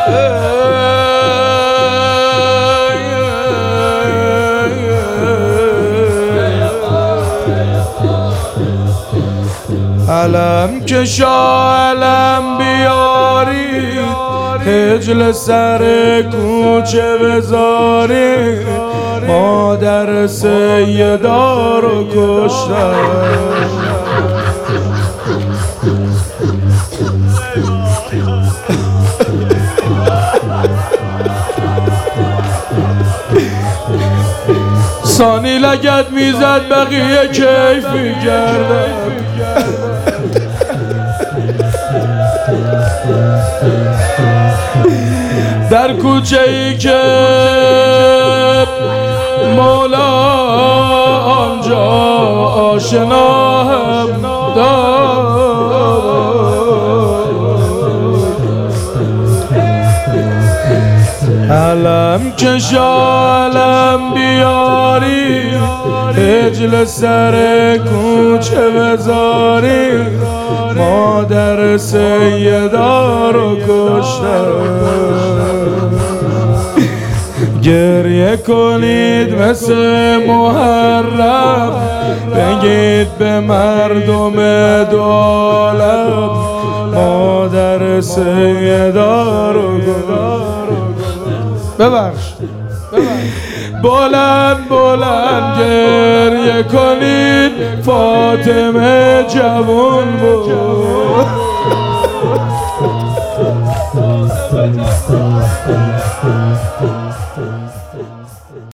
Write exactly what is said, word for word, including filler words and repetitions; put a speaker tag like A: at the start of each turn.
A: علم کشا علم بیارید، هجل سر کوچه بذارید، مادر سیدا رو کشتن. ثانی لگد میزد بقیه کیف میکردن. در کوچه ای که مولا آنجا آشنا هم داد، علم کشا علم بیاری، هجل سر کوچه بذاری، مادر سیدا رو کشتن. گریه کنید مثل محرم، بگید به مردم دو عالم، مادر سیدا رو کشتن. ببخش بلند بلند گریه کنید، فاطمه جوان بود.